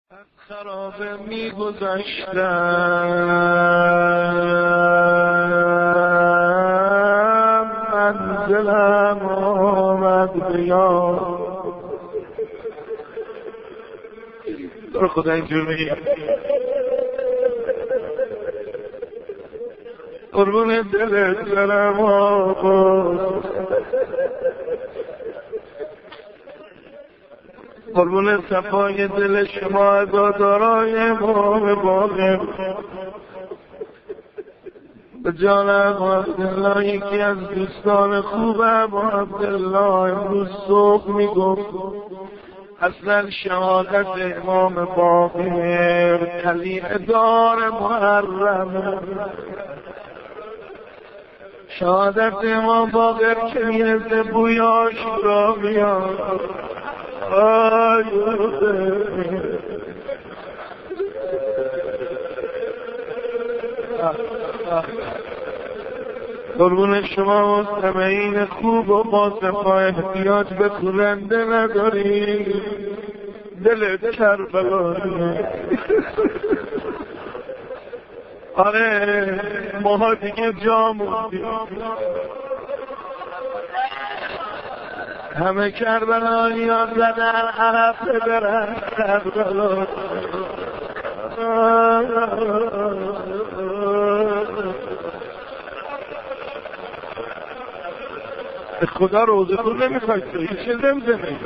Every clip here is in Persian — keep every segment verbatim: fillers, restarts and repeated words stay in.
از خرابه می گذشتم منزلم آمد بیان تو خدا اینجور میگی قربون دلت برم آقا قربون صفای دل شما عزادارای امام باقر به جان ابا عبدالله یکی از دوستان خوب ابا عبدالله امروز صبح میگفت اصلا شهادت امام باقر کلمه دار محرم شهادت امام باقر که میرسه بوی عاشورا میاد قربون شما مستمعین خوب و باصفا احتیاج به خورنده نداری دل کربلایی آره ماها دیگه جا موندیم همه کربلایی ها زدن عرفه برن کربلا خدا روزتون نمیخواید هیچ چیز نمیزنید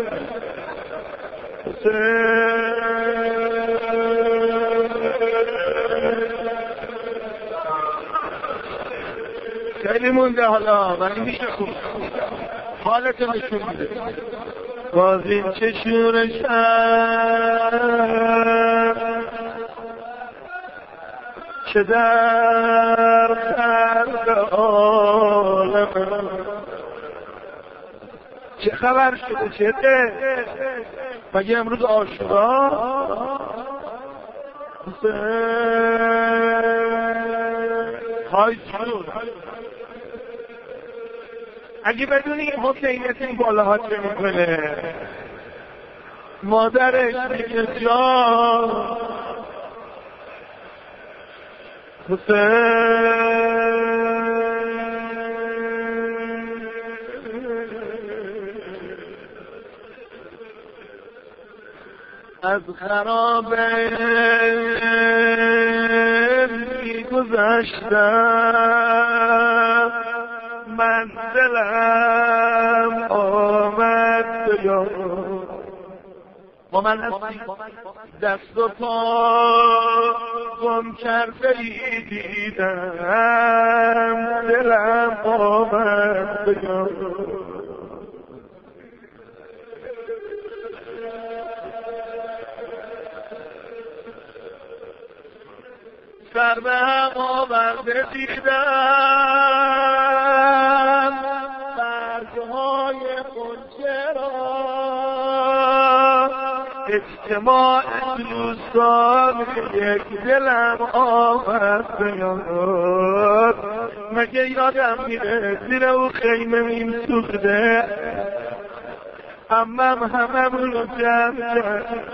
خیلی مونده حالا ولی میشه خوب حالت نشون میده باز این چه شورشم چه در خلق عالم چه خبر شده چه ده مگه امروز عاشورا های چون اگه بدونی حسینت این بالاها چه میکنه مادرش میگه جان حسین از خرابه میگذشتم منزلم آمد بیان با من هستی دست و پا گم کرده دیدم دلم آمد بیان سر به هم آورده دیدم برگهای غنچه را اجتماع دوستان یک دلم آمد بیان مگه یادم میره زیر او خیمه میم سوخته امم همه مونو جمع کرد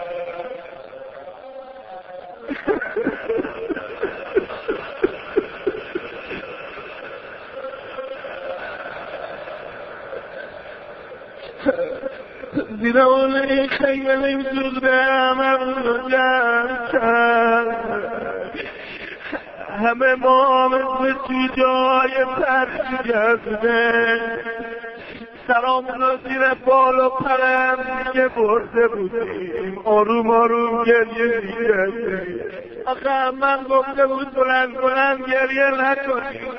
زیر اون خیمه نمی‌سوخته همه رو جمع کرد همه ما مثل توجای پرچی گزده سرامون رو زیر بال و پرم دیگه برده بودیم آروم آروم گریه می‌کردیم آخه من گفته بود بلند بلند گریه نکنیم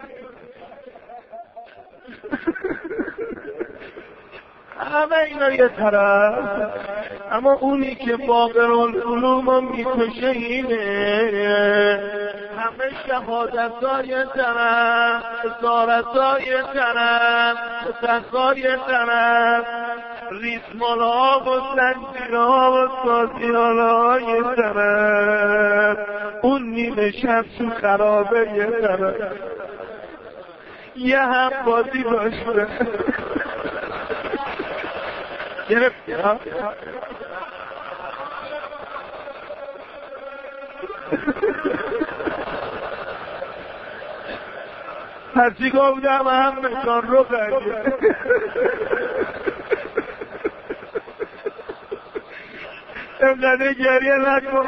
همه اینا یه طرف اما اونی که باقر العلوم رو میکشه اینه همه شهادت ها یه طرف اسارت ها یه طرف تسخار یه طرف ریسمان ها و زنجیر ها و سازیان ها یه طرف اون نیمه شب تو خرابه یه طرف یه هم بازی باشه گرفتی ها هرچی گفتم همشان رو بگی امداده گریه نکن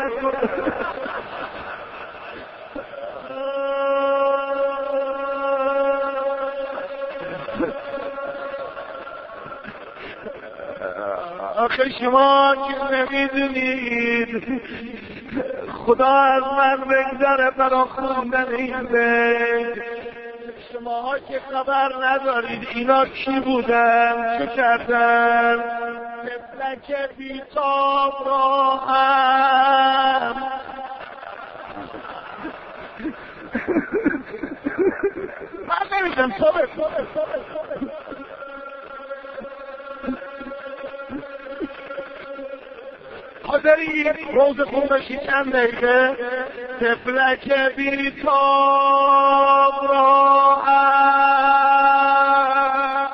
آخه شما که نمیدونید خدا از من بگذره برا خوندن این بیت شماها که خبر ندارید اینا کی بودن چه کردن طفلک بیتاب را هم من نمیشم صبح صبح صبح صبح حاضری روز خون باشی چند دقیقه طفلک بیتاب را هم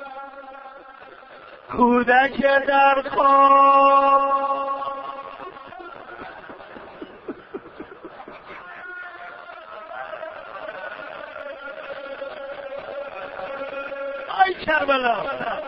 کودک در خواب آی کربلا